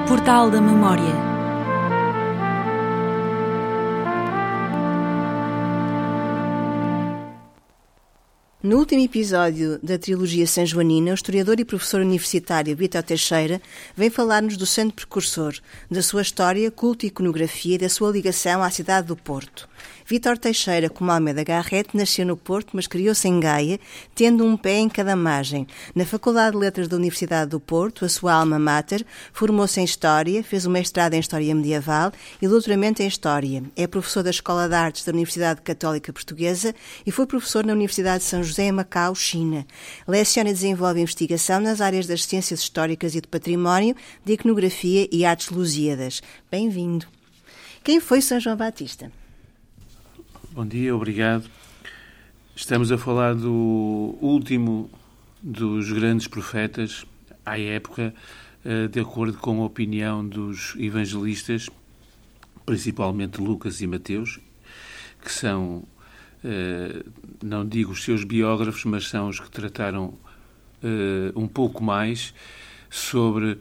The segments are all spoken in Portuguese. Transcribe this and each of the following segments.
Portal da Memória. No último episódio da trilogia sanjoanina, o historiador e professor universitário Vítor Teixeira vem falar-nos do santo precursor, da sua história, culto e iconografia e da sua ligação à cidade do Porto. Vítor Teixeira, como Almeida Garrett, nasceu no Porto, mas criou-se em Gaia, tendo um pé em cada margem. Na Faculdade de Letras da Universidade do Porto, a sua alma mater, formou-se em História, fez um mestrado em História Medieval e doutoramento em História. É professor da Escola de Artes da Universidade Católica Portuguesa e foi professor na Universidade de São José em Macau, China. Leciona e desenvolve investigação nas áreas das ciências históricas e do património, de iconografia e artes lusíadas. Bem-vindo. Quem foi São João Batista? Bom dia, obrigado. Estamos a falar do último dos grandes profetas à época, de acordo com a opinião dos evangelistas, principalmente Lucas e Mateus, que são, não digo os seus biógrafos, mas são os que trataram um pouco mais sobre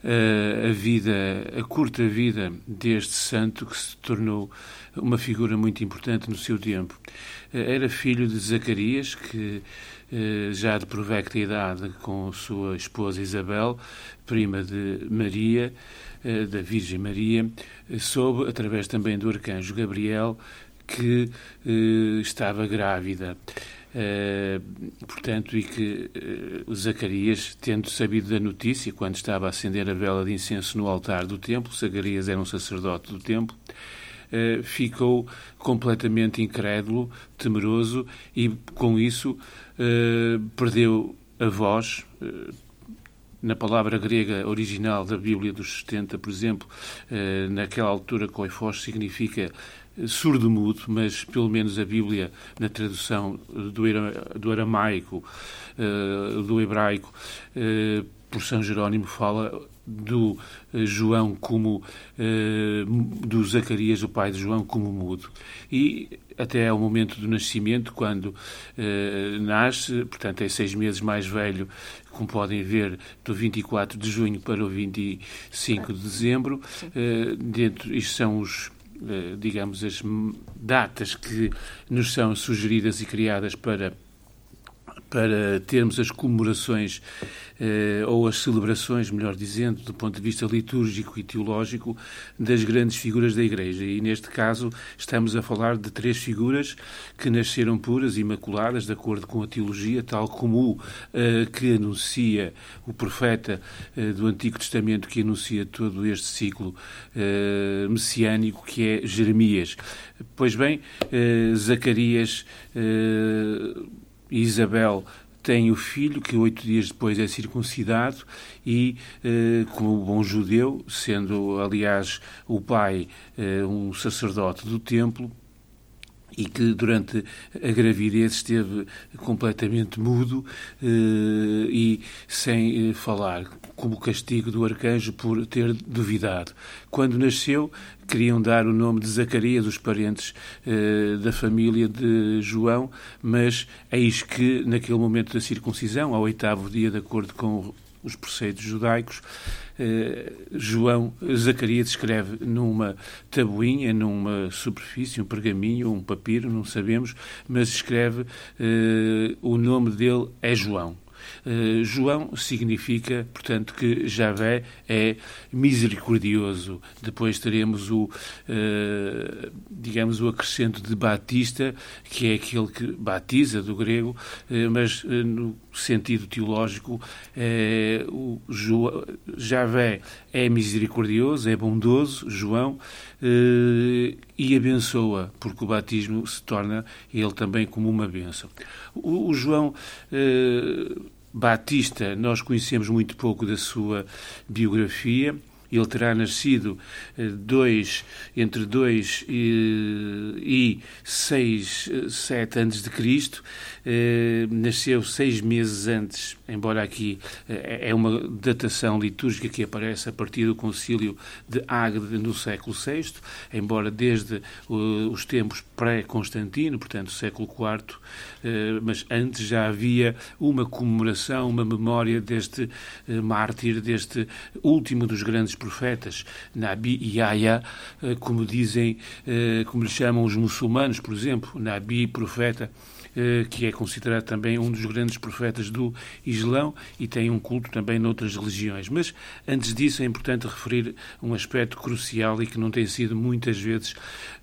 a curta vida deste santo que se tornou uma figura muito importante no seu tempo. Era filho de Zacarias, que já de provecta idade, com sua esposa Isabel, prima de Maria, da Virgem Maria, soube, através também do arcanjo Gabriel, que estava grávida. Portanto, e que Zacarias, tendo sabido da notícia, quando estava a acender a vela de incenso no altar do templo, Zacarias era um sacerdote do templo, ficou completamente incrédulo, temeroso e, com isso, perdeu a voz. Na palavra grega original da Bíblia dos 70, por exemplo, naquela altura, koifos significa surdo-mudo, mas pelo menos a Bíblia, na tradução do aramaico, do hebraico, por São Jerónimo, fala do João como do Zacarias, o pai de João, como mudo. E até ao momento do nascimento, quando nasce, portanto é 6 meses mais velho, como podem ver, do 24 de junho para o 25 de dezembro. Isto são digamos, as datas que nos são sugeridas e criadas para termos as comemorações ou as celebrações, melhor dizendo, do ponto de vista litúrgico e teológico, das grandes figuras da Igreja. E, neste caso, estamos a falar de 3 figuras que nasceram puras, imaculadas, de acordo com a teologia, tal como que anuncia o profeta do Antigo Testamento, que anuncia todo este ciclo messiânico, que é Jeremias. Pois bem, Zacarias e Isabel tem o filho, que 8 dias depois é circuncidado e, como bom judeu, sendo, aliás, o pai um sacerdote do templo, e que durante a gravidez esteve completamente mudo e sem falar, como castigo do arcanjo por ter duvidado. Quando nasceu, queriam dar o nome de Zacarias, os parentes da família de João, mas eis que, naquele momento da circuncisão, ao 8º dia, de acordo com os preceitos judaicos, Zacarias escreve numa tabuinha, numa superfície, um pergaminho, um papiro, não sabemos, mas escreve o nome dele é João. João significa, portanto, que Javé é misericordioso. Depois teremos digamos, o acrescento de Batista, que é aquele que batiza, do grego, mas no sentido teológico, Javé é misericordioso, é bondoso, João, e abençoa, porque o batismo se torna ele também como uma bênção. O João Batista, nós conhecemos muito pouco da sua biografia. Ele terá nascido entre 2 e 7 antes de Cristo. Nasceu 6 meses antes, embora aqui é uma datação litúrgica que aparece a partir do concílio de Ágreda no século VI, embora desde os tempos pré-Constantino, portanto século IV, mas antes já havia uma comemoração, uma memória deste mártir, deste último dos grandes profetas, Nabi e Yahya, como dizem, como lhe chamam os muçulmanos, por exemplo, Nabi, profeta, que é considerado também um dos grandes profetas do Islão e tem um culto também noutras religiões. Mas, antes disso, é importante referir um aspecto crucial e que não tem sido muitas vezes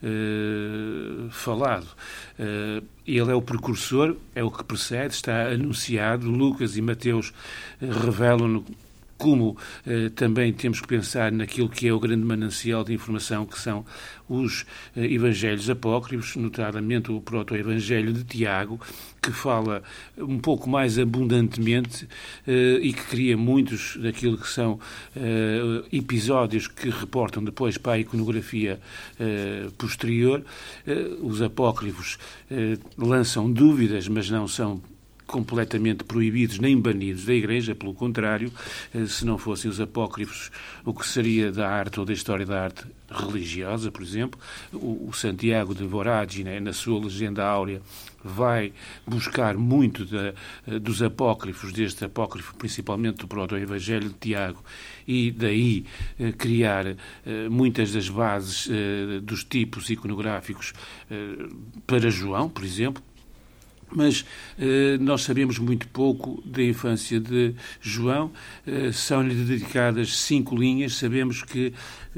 falado. Ele é o precursor, é o que precede, está anunciado. Lucas e Mateus revelam-no, como também temos que pensar naquilo que é o grande manancial de informação, que são os evangelhos apócrifos, notadamente o proto-evangelho de Tiago, que fala um pouco mais abundantemente e que cria muitos daquilo que são episódios que reportam depois para a iconografia posterior. Os apócrifos lançam dúvidas, mas não são completamente proibidos nem banidos da Igreja, pelo contrário, se não fossem os apócrifos, o que seria da arte ou da história da arte religiosa, por exemplo. O Santiago de Voragine, na sua Legenda Áurea, vai buscar muito dos apócrifos, deste apócrifo, principalmente do proto-evangelho de Tiago, e daí criar muitas das bases dos tipos iconográficos para João, por exemplo. Mas nós sabemos muito pouco da infância de João. São-lhe dedicadas 5 linhas. Sabemos que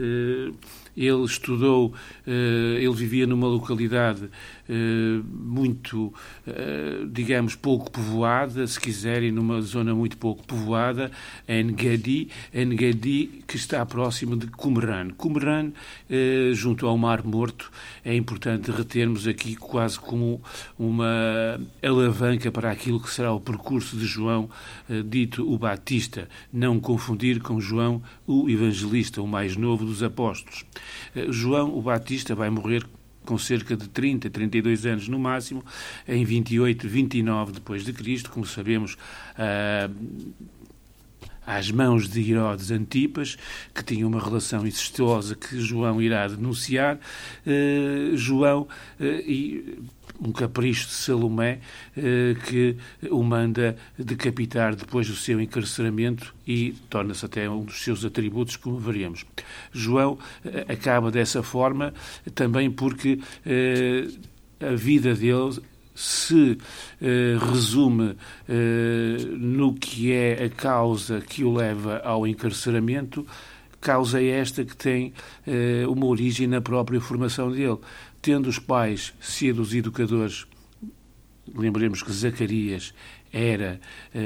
ele estudou, ele vivia numa localidade muito, digamos, pouco povoada, se quiserem, numa zona muito pouco povoada, En-Gedi, que está próximo de Qumran. Qumran, junto ao Mar Morto, é importante retermos aqui quase como uma alavanca para aquilo que será o percurso de João, dito o Batista, não confundir com João, o Evangelista, o mais novo dos apóstolos. João, o Batista, vai morrer com cerca de 30, 32 anos no máximo, em 28, 29 depois de Cristo, como sabemos, às mãos de Herodes Antipas, que tinha uma relação incestuosa que João irá denunciar. João e um capricho de Salomé que o manda decapitar depois do seu encarceramento e torna-se até um dos seus atributos, como veremos. João acaba dessa forma também porque a vida dele se resume no que é a causa que o leva ao encarceramento, causa esta que tem uma origem na própria formação dele. Tendo os pais sido os educadores, lembremos que Zacarias era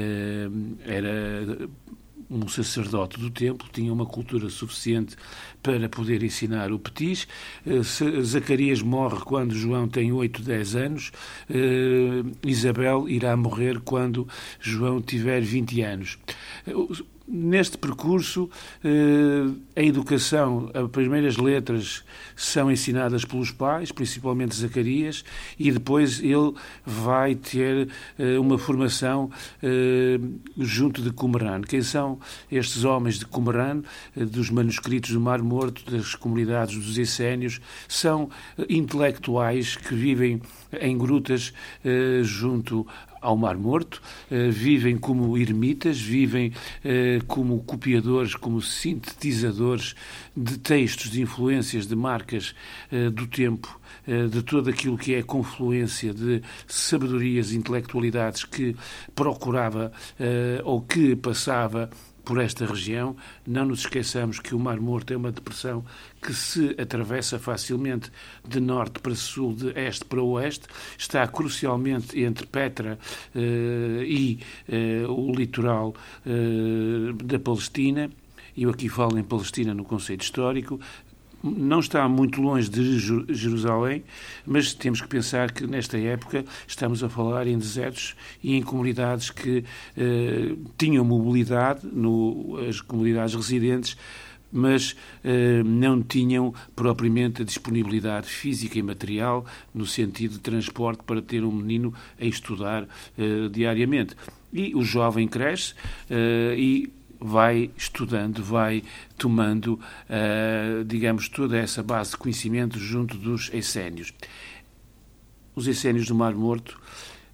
um sacerdote do templo, tinha uma cultura suficiente para poder ensinar o petis. Zacarias morre quando João tem 8, 10 anos. Isabel irá morrer quando João tiver 20 anos. Neste percurso, a educação, as primeiras letras são ensinadas pelos pais, principalmente Zacarias, e depois ele vai ter uma formação junto de Qumran. Quem são estes homens de Qumran, dos manuscritos do Mar Morto, das comunidades dos essénios? São intelectuais que vivem em grutas junto ao Mar Morto, vivem como ermitas, vivem como copiadores, como sintetizadores de textos, de influências, de marcas do tempo, de tudo aquilo que é a confluência de sabedorias e intelectualidades que procurava ou que passava por esta região. Não nos esqueçamos que o Mar Morto é uma depressão que se atravessa facilmente de norte para sul, de este para oeste, está crucialmente entre Petra e o litoral da Palestina. Eu aqui falo em Palestina no conceito histórico. Não está muito longe de Jerusalém, mas temos que pensar que nesta época estamos a falar em desertos e em comunidades que tinham mobilidade, as comunidades residentes, mas não tinham propriamente a disponibilidade física e material no sentido de transporte para ter um menino a estudar diariamente. E o jovem cresce e vai estudando, vai tomando, digamos, toda essa base de conhecimento junto dos essénios. Os essénios do Mar Morto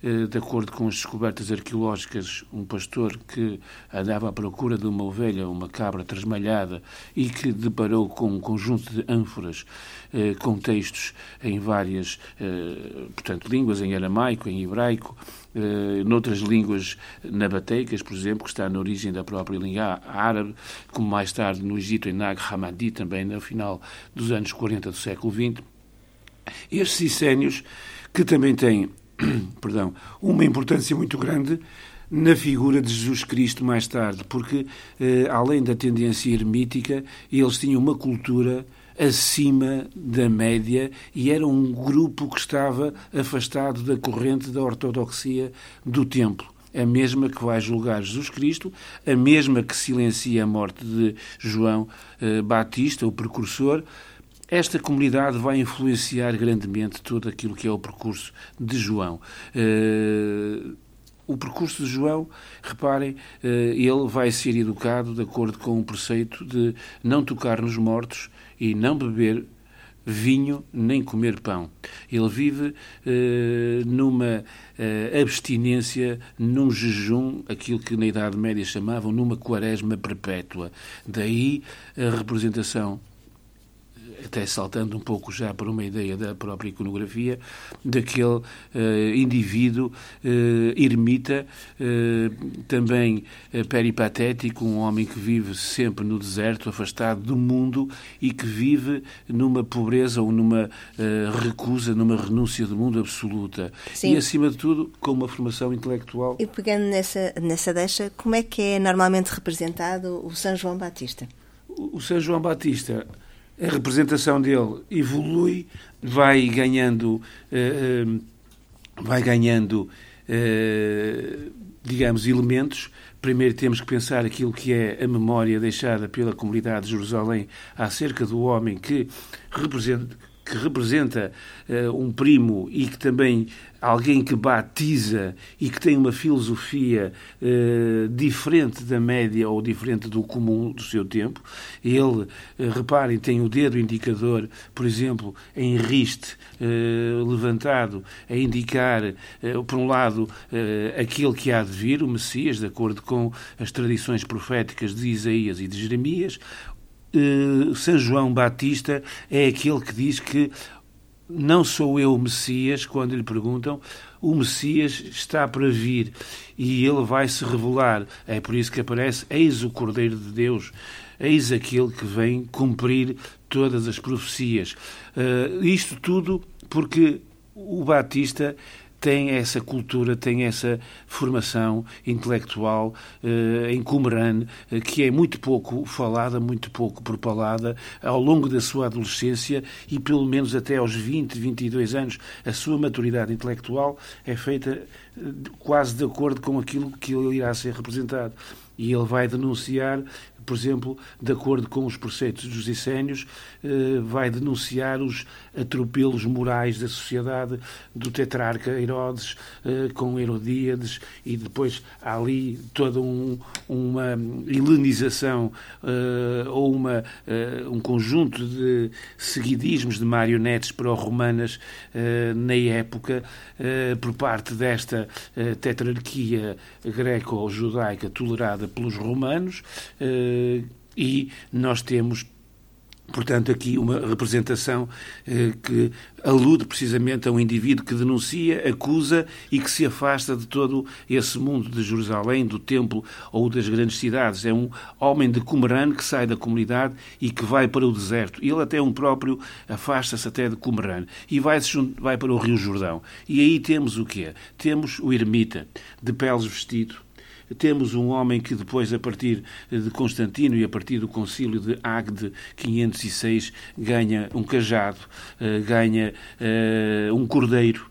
de acordo com as descobertas arqueológicas, um pastor que andava à procura de uma ovelha, uma cabra trasmalhada, e que deparou com um conjunto de ânforas com textos em várias, portanto, línguas, em aramaico, em hebraico, noutras línguas nabateicas, por exemplo, que está na origem da própria língua árabe, como mais tarde no Egito, em Nag Hammadi, também no final dos anos 40 do século XX. Estes essênios, que também têm uma importância muito grande na figura de Jesus Cristo mais tarde, porque, além da tendência ermítica, eles tinham uma cultura acima da média e era um grupo que estava afastado da corrente da ortodoxia do templo. A mesma que vai julgar Jesus Cristo, a mesma que silencia a morte de João Batista, o precursor. Esta comunidade vai influenciar grandemente todo aquilo que é o percurso de João. O percurso de João, reparem, ele vai ser educado de acordo com o preceito de não tocar nos mortos e não beber vinho nem comer pão. Ele vive numa abstinência, num jejum, aquilo que na Idade Média chamavam numa quaresma perpétua. Daí a representação, até saltando um pouco já para uma ideia da própria iconografia, daquele indivíduo ermita, também peripatético, um homem que vive sempre no deserto, afastado do mundo e que vive numa pobreza ou numa recusa, numa renúncia do mundo absoluta. Sim. E, acima de tudo, com uma formação intelectual. E pegando nessa deixa, como é que é normalmente representado o São João Batista? O São João Batista, a representação dele evolui, vai ganhando, digamos, elementos. Primeiro temos que pensar aquilo que é a memória deixada pela comunidade de Jerusalém acerca do homem que representa um primo e que também alguém que batiza e que tem uma filosofia diferente da média ou diferente do comum do seu tempo. Ele, reparem, tem o dedo indicador, por exemplo, em riste levantado, a indicar, por um lado, aquele que há de vir, o Messias, de acordo com as tradições proféticas de Isaías e de Jeremias. São João Batista é aquele que diz que não sou eu o Messias, quando lhe perguntam, o Messias está para vir e ele vai se revelar. É por isso que aparece: eis o Cordeiro de Deus, eis aquele que vem cumprir todas as profecias. Isto tudo porque o Batista tem essa cultura, tem essa formação intelectual em Qumran, que é muito pouco falada, muito pouco propalada ao longo da sua adolescência e pelo menos até aos 20, 22 anos. A sua maturidade intelectual é feita quase de acordo com aquilo que ele irá ser representado. E ele vai denunciar, por exemplo, de acordo com os preceitos dos essênios, vai denunciar os atropelos morais da sociedade do tetrarca Herodes com Herodíades, e depois há ali toda uma helenização ou um conjunto de seguidismos de marionetes pró-romanas na época por parte desta tetrarquia greco-judaica tolerada pelos romanos. E nós temos, portanto, aqui uma representação que alude precisamente a um indivíduo que denuncia, acusa e que se afasta de todo esse mundo de Jerusalém, do templo ou das grandes cidades. É um homem de Qumran que sai da comunidade e que vai para o deserto. Ele até próprio afasta-se até de Qumran e vai para o Rio Jordão. E aí temos o quê? Temos o ermita, de peles vestido. Temos um homem que depois, a partir de Constantino e a partir do concílio de Agde 506, ganha um cajado, ganha um cordeiro,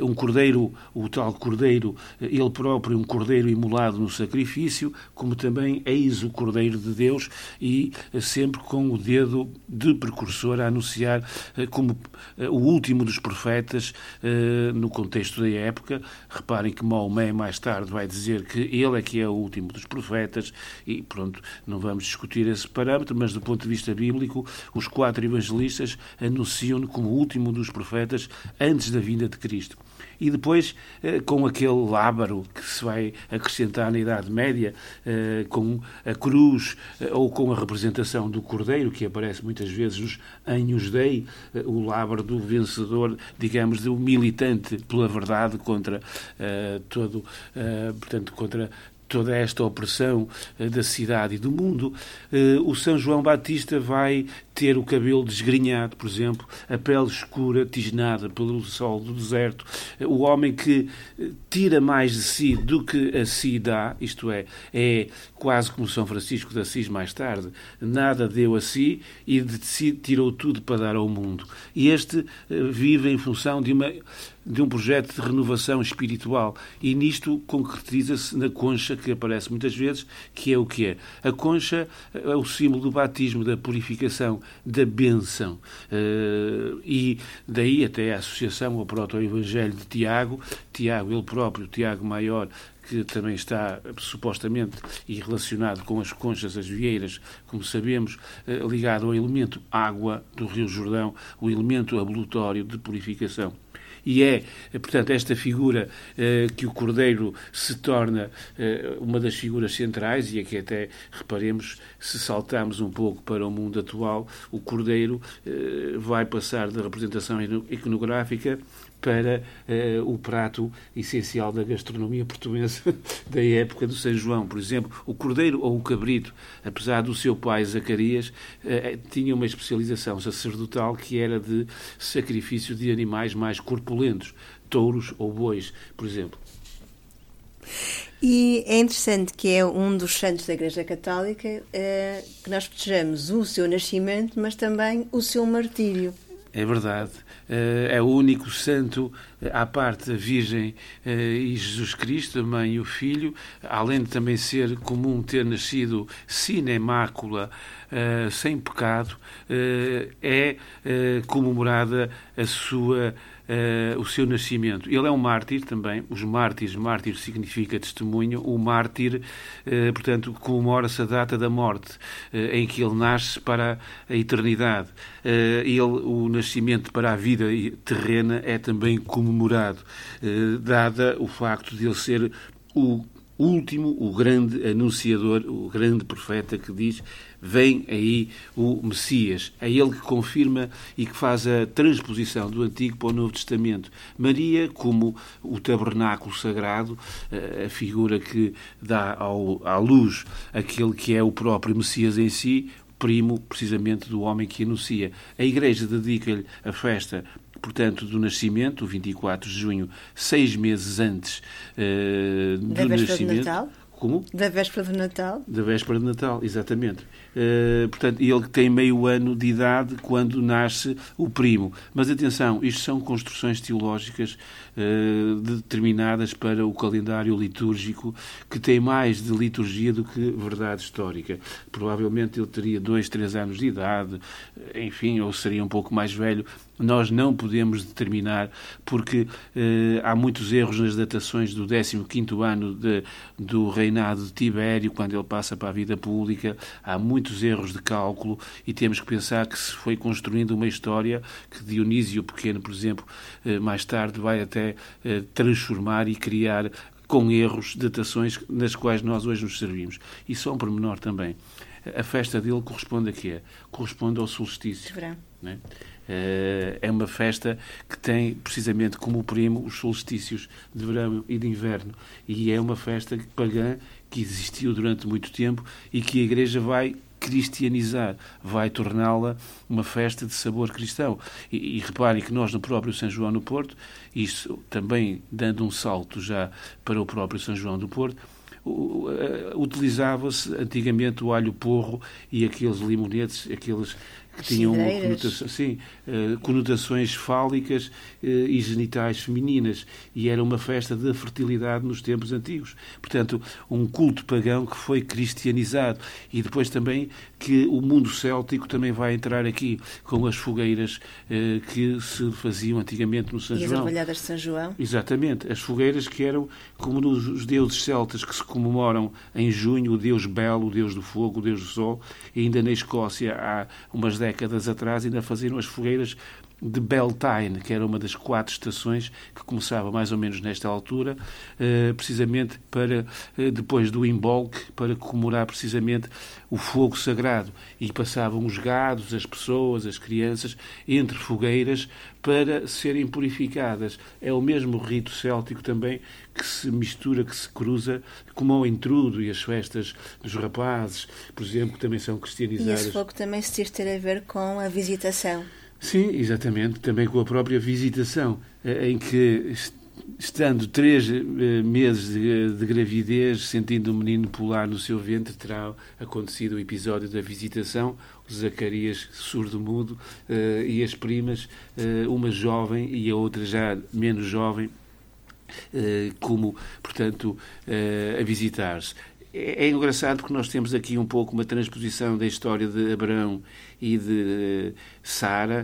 o tal cordeiro, ele próprio, um cordeiro imolado no sacrifício, como também eis o Cordeiro de Deus, e sempre com o dedo de precursor a anunciar como o último dos profetas no contexto da época. Reparem que Maomé mais tarde vai dizer que ele que é o último dos profetas, e pronto, não vamos discutir esse parâmetro, mas do ponto de vista bíblico, os 4 evangelistas anunciam-no como o último dos profetas antes da vinda de Cristo. E depois, com aquele lábaro que se vai acrescentar na Idade Média, com a cruz ou com a representação do Cordeiro, que aparece muitas vezes nos Agnus Dei, o lábaro do vencedor, digamos, do militante pela verdade contra contra toda esta opressão da cidade e do mundo. O São João Batista vai ter o cabelo desgrenhado, por exemplo, a pele escura, tisnada pelo sol do deserto, o homem que tira mais de si do que a si dá, isto é quase como São Francisco de Assis mais tarde, nada deu a si e de si tirou tudo para dar ao mundo. E este vive em função de um projeto de renovação espiritual, e nisto concretiza-se na concha que aparece muitas vezes, que é o que é. A concha é o símbolo do batismo, da purificação, da bênção. E daí até a associação ao proto-evangelho de Tiago, ele próprio, Tiago Maior, que também está supostamente e relacionado com as conchas, as vieiras, como sabemos, ligado ao elemento água do Rio Jordão, o elemento absolutório de purificação. E portanto, esta figura que o Cordeiro se torna uma das figuras centrais, e aqui até reparemos, se saltarmos um pouco para o mundo atual, o Cordeiro vai passar da representação iconográfica para o prato essencial da gastronomia portuguesa da época do São João. Por exemplo, o cordeiro ou o cabrito, apesar do seu pai Zacarias, tinha uma especialização sacerdotal que era de sacrifício de animais mais corpulentos, touros ou bois, por exemplo. E é interessante que é um dos santos da Igreja Católica que nós festejamos o seu nascimento, mas também o seu martírio. É verdade. É o único santo, à parte da Virgem e Jesus Cristo, a Mãe e o Filho, além de também ser comum ter nascido sine mácula, sem pecado, é comemorada o seu nascimento. Ele é um mártir também. Os mártir significa testemunho. O mártir, portanto, comemora-se a data da morte, em que ele nasce para a eternidade. O nascimento para a vida terrena é também comemorado, dada o facto de ele ser o último, o grande anunciador, o grande profeta que diz: vem aí o Messias. É ele que confirma e que faz a transposição do Antigo para o Novo Testamento. Maria, como o tabernáculo sagrado, a figura que dá à luz aquele que é o próprio Messias em si, primo, precisamente, do homem que anuncia. A Igreja dedica-lhe a festa, portanto, do nascimento, o 24 de junho, 6 meses antes do nascimento. De Natal? Como? Da véspera de Natal? Da véspera de Natal, exatamente. Portanto, ele tem meio ano de idade quando nasce o primo. Mas atenção, isto são construções teológicas determinadas para o calendário litúrgico, que tem mais de liturgia do que verdade histórica. Provavelmente ele teria 2, 3 anos de idade, enfim, ou seria um pouco mais velho. Nós não podemos determinar, porque há muitos erros nas datações do 15º ano do reinado de Tibério, quando ele passa para a vida pública. Há muitos erros de cálculo e temos que pensar que se foi construindo uma história que Dionísio Pequeno, por exemplo, mais tarde vai até transformar e criar com erros datações nas quais nós hoje nos servimos. E só um pormenor também. A festa dele corresponde a quê? Corresponde ao solstício. De verão. Não é? É uma festa que tem, precisamente como primo, os solstícios de verão e de inverno. E é uma festa pagã que existiu durante muito tempo e que a Igreja vai cristianizar, vai torná-la uma festa de sabor cristão. E reparem que nós, no próprio São João no Porto, isso também dando um salto já para o próprio São João do Porto, utilizava-se antigamente o alho porro e aqueles limonetes, aqueles que tinham conotações fálicas e genitais femininas, e era uma festa da fertilidade nos tempos antigos. Portanto, um culto pagão que foi cristianizado, e depois também que o mundo céltico também vai entrar aqui, com as fogueiras que se faziam antigamente no São João. E as orvalhadas de São João. Exatamente, as fogueiras que eram como nos deuses celtas que se comemoram em junho, o deus Belo, o deus do fogo, o deus do sol. E ainda na Escócia, há umas décadas atrás, ainda faziam as fogueiras de Beltane, que era uma das 4 estações que começava mais ou menos nesta altura, precisamente para, depois do Imbolc, para comemorar precisamente o fogo sagrado. E passavam os gados, as pessoas, as crianças, entre fogueiras para serem purificadas. É o mesmo rito céltico também que se mistura, que se cruza, como o entrudo e as festas dos rapazes, por exemplo, que também são cristianizadas. E esse fogo também se diz ter a ver com a visitação. Sim, exatamente, também com a própria visitação, em que, estando 3 meses de gravidez, sentindo o menino pular no seu ventre, terá acontecido o episódio da visitação, o Zacarias surdo-mudo, e as primas, uma jovem e a outra já menos jovem, como, portanto, a visitar-se. É engraçado porque nós temos aqui um pouco uma transposição da história de Abraão e de Sara,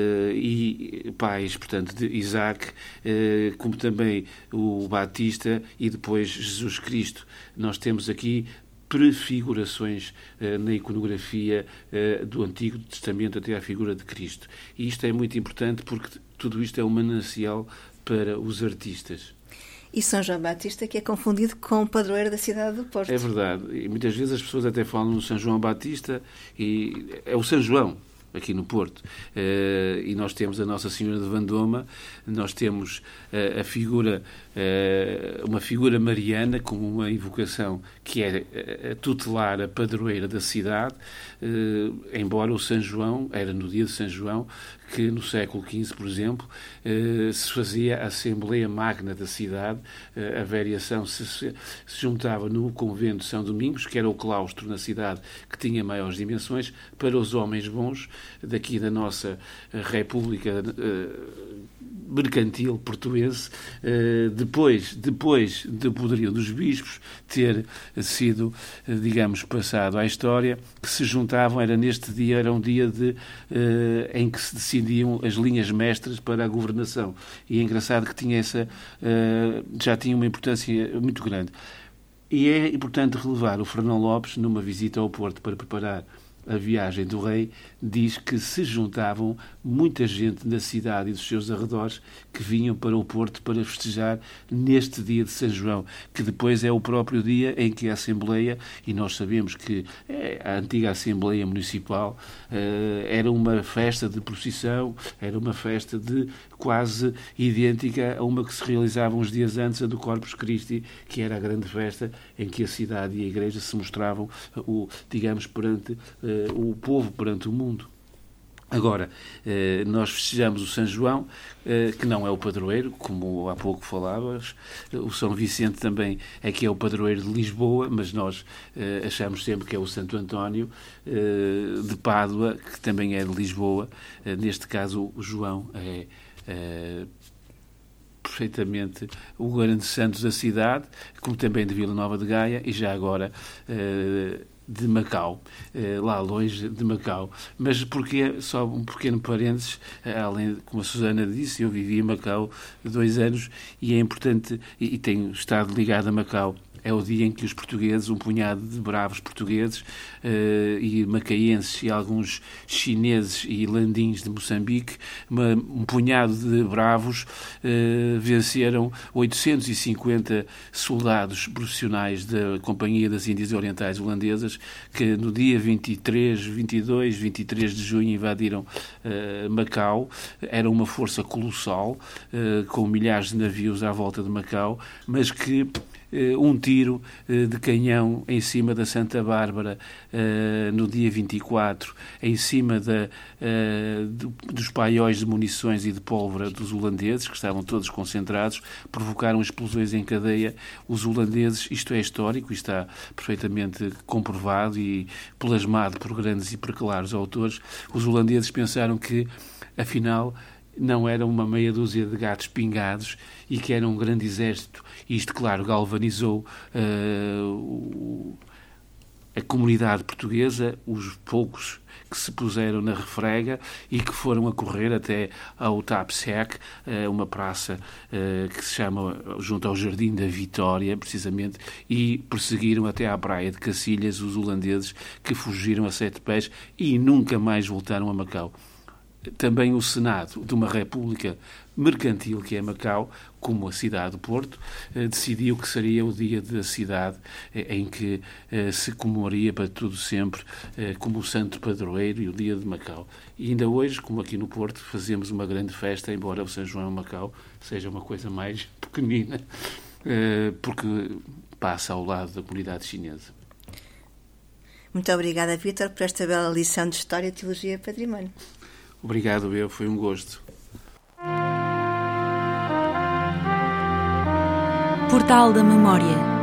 e pais, portanto, de Isaac, como também o Batista e depois Jesus Cristo. Nós temos aqui prefigurações na iconografia do Antigo Testamento até à figura de Cristo. E isto é muito importante porque tudo isto é um manancial para os artistas. E São João Batista, que é confundido com o padroeiro da cidade do Porto. É verdade. E muitas vezes as pessoas até falam no São João Batista e é o São João, aqui no Porto. E nós temos a Nossa Senhora de Vendôme, nós temos a figura, uma figura mariana, como uma invocação que é a tutelar, a padroeira da cidade, embora o São João, era no dia de São João, que no século XV, por exemplo, se fazia a Assembleia Magna da cidade, a variação se juntava no convento de São Domingos, que era o claustro na cidade que tinha maiores dimensões, para os homens bons daqui da nossa República mercantil portuense, depois do poderio dos bispos ter sido, digamos, passado à história, que se juntavam, era neste dia, era um dia em que se decidiam as linhas mestras para a governação. E é engraçado que tinha já tinha uma importância muito grande. E é importante relevar o Fernão Lopes, numa visita ao Porto para preparar a viagem do rei, diz que se juntavam muita gente da cidade e dos seus arredores que vinham para o Porto para festejar neste dia de São João, que depois é o próprio dia em que a Assembleia, e nós sabemos que a antiga Assembleia Municipal era uma festa de procissão, era uma festa quase idêntica a uma que se realizava uns dias antes, a do Corpus Christi, que era a grande festa em que a cidade e a Igreja se mostravam, digamos, perante o povo, perante o mundo. Agora, nós festejamos o São João, que não é o padroeiro, como há pouco falavas. O São Vicente também é que é o padroeiro de Lisboa, mas nós achamos sempre que é o Santo António de Pádua, que também é de Lisboa. Neste caso, o João é perfeitamente o grande santo da cidade, como também de Vila Nova de Gaia, e já agora de Macau, lá longe de Macau. Mas porque, só um pequeno parênteses, além, como a Susana disse, eu vivi em Macau 2 anos e é importante, e tenho estado ligado a Macau. É o dia em que os portugueses, um punhado de bravos portugueses e macaenses e alguns chineses e landins de Moçambique, um punhado de bravos venceram 850 soldados profissionais da Companhia das Índias Orientais Holandesas, que no dia 23 de junho invadiram Macau. Era uma força colossal, com milhares de navios à volta de Macau, mas que um tiro de canhão em cima da Santa Bárbara no dia 24, em cima dos paióis de munições e de pólvora dos holandeses, que estavam todos concentrados, provocaram explosões em cadeia. Os holandeses, isto é histórico, isto está perfeitamente comprovado e plasmado por grandes e por claros autores, os holandeses pensaram que, afinal, não era uma meia dúzia de gatos pingados e que era um grande exército. Isto, claro, galvanizou a comunidade portuguesa, os poucos que se puseram na refrega e que foram a correr até ao Tapsec, uma praça que se chama, junto ao Jardim da Vitória, precisamente, e perseguiram até à praia de Cacilhas os holandeses, que fugiram a 7 pés e nunca mais voltaram a Macau. também o Senado de uma república mercantil, que é Macau, como a cidade do Porto, decidiu que seria o dia da cidade em que se comemoraria para tudo sempre como o santo padroeiro e o dia de Macau. E ainda hoje, como aqui no Porto, fazemos uma grande festa, embora o São João Macau seja uma coisa mais pequenina, porque passa ao lado da comunidade chinesa. Muito obrigada, Vítor, por esta bela lição de História, Teologia e Património. Obrigado, foi um gosto. Portal da Memória.